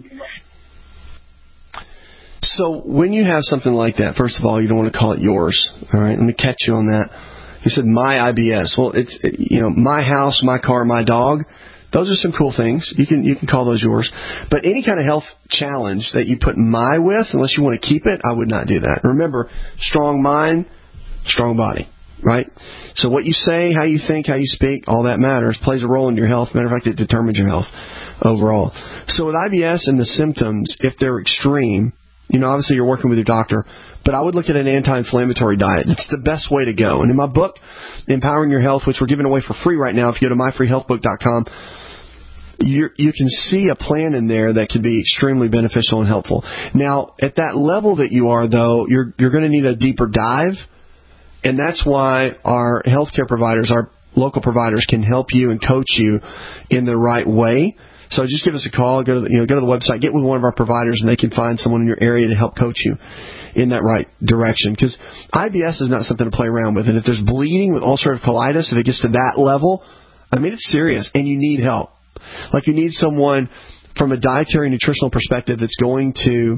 So when you have something like that, first of all, you don't want to call it yours. All right, let me catch you on that. You said my I B S. Well, it's, you know, my house, my car, my dog. Those are some cool things. You can you can call those yours. But any kind of health challenge that you put my with, unless you want to keep it, I would not do that. Remember, strong mind, strong body, right? So what you say, how you think, how you speak, all that matters, plays a role in your health. Matter of fact, it determines your health overall. So with I B S and the symptoms, if they're extreme, you know, obviously you're working with your doctor, but I would look at an anti-inflammatory diet. It's the best way to go. And in my book, Empowering Your Health, which we're giving away for free right now if you go to my free health book dot com, you you can see a plan in there that can be extremely beneficial and helpful. Now, at that level that you are, though, you're you're going to need a deeper dive, and that's why our healthcare providers, our local providers, can help you and coach you in the right way. So just give us a call, go to the, you know go to the website, get with one of our providers, and they can find someone in your area to help coach you in that right direction. Because I B S is not something to play around with, and if there's bleeding with ulcerative colitis, if it gets to that level, I mean, it's serious, and you need help. Like, you need someone from a dietary and nutritional perspective that's going to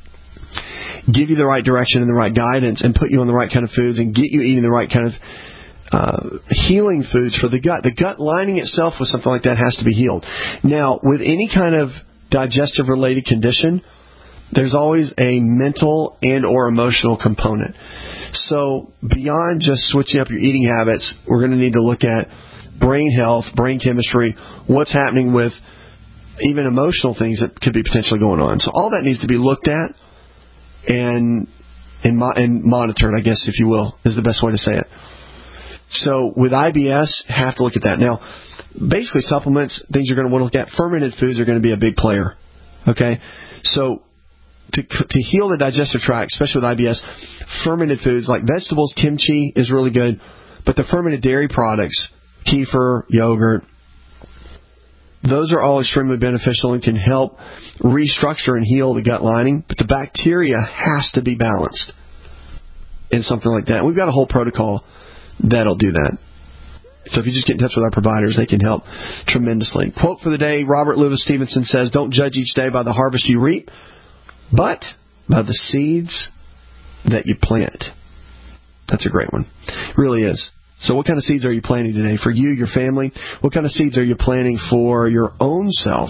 give you the right direction and the right guidance and put you on the right kind of foods and get you eating the right kind of uh, healing foods for the gut. The gut lining itself with something like that has to be healed. Now, with any kind of digestive-related condition, there's always a mental and or emotional component. So beyond just switching up your eating habits, we're going to need to look at brain health, brain chemistry, what's happening with even emotional things that could be potentially going on. So all that needs to be looked at and and, mo- and monitored, I guess, if you will, is the best way to say it. So with I B S, have to look at that. Now, basically supplements, things you're going to want to look at, fermented foods are going to be a big player. Okay? So to to heal the digestive tract, especially with I B S, fermented foods like vegetables, kimchi is really good, but the fermented dairy products, kefir, yogurt, those are all extremely beneficial and can help restructure and heal the gut lining. But the bacteria has to be balanced in something like that. We've got a whole protocol that'll do that. So if you just get in touch with our providers, they can help tremendously. Quote for the day, Robert Louis Stevenson says, "Don't judge each day by the harvest you reap, but by the seeds that you plant." That's a great one. It really is. So what kind of seeds are you planting today for you, your family? What kind of seeds are you planting for your own self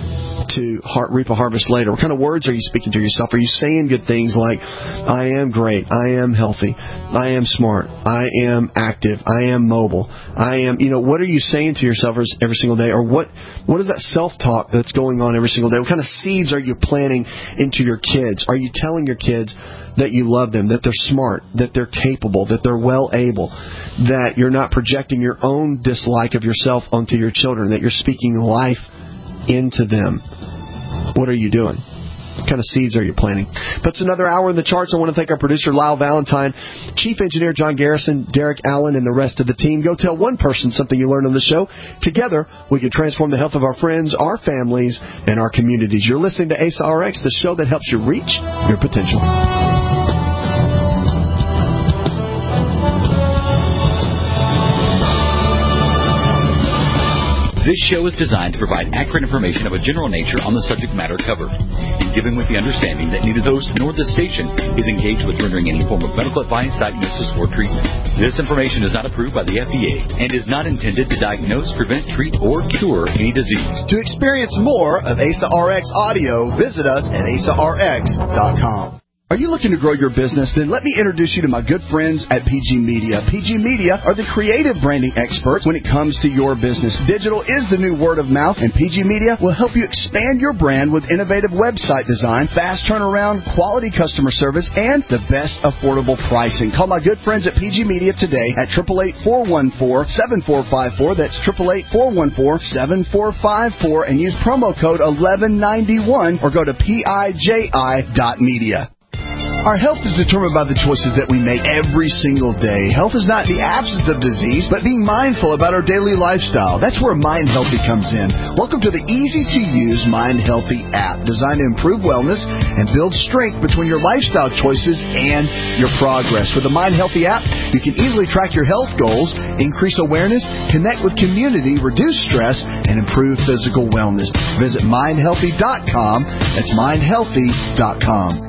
to heart, reap a harvest later? What kind of words are you speaking to yourself? Are you saying good things like, I am great, I am healthy, I am smart, I am active, I am mobile, I am, you know, what are you saying to yourself every single day? Or what, what is that self-talk that's going on every single day? What kind of seeds are you planting into your kids? Are you telling your kids that you love them, that they're smart, that they're capable, that they're well able, that you're not projecting your own dislike of yourself onto your children, that you're speaking life into them? What are you doing? What kind of seeds are you planting? But it's another hour in the charts. I want to thank our producer, Lyle Valentine, Chief Engineer John Garrison, Derek Allen, and the rest of the team. Go tell one person something you learned on the show. Together, we can transform the health of our friends, our families, and our communities. You're listening to A S A R X, the show that helps you reach your potential. This show is designed to provide accurate information of a general nature on the subject matter covered, and given with the understanding that neither the host nor the station is engaged with rendering any form of medical advice, diagnosis, or treatment. This information is not approved by the F D A and is not intended to diagnose, prevent, treat, or cure any disease. To experience more of A S A R X audio, visit us at A S A R X dot com. Are you looking to grow your business? Then let me introduce you to my good friends at P G Media. P G Media are the creative branding experts when it comes to your business. Digital is the new word of mouth, and P G Media will help you expand your brand with innovative website design, fast turnaround, quality customer service, and the best affordable pricing. Call my good friends at P G Media today at eight eight eight, four one four, seven four five four. That's eight eight eight, four one four, seven four five four, and use promo code eleven ninety-one or go to P I J I dot media. Our health is determined by the choices that we make every single day. Health is not the absence of disease, but being mindful about our daily lifestyle. That's where Mind Healthy comes in. Welcome to the easy-to-use Mind Healthy app, designed to improve wellness and build strength between your lifestyle choices and your progress. With the Mind Healthy app, you can easily track your health goals, increase awareness, connect with community, reduce stress, and improve physical wellness. Visit mind healthy dot com. That's mind healthy dot com.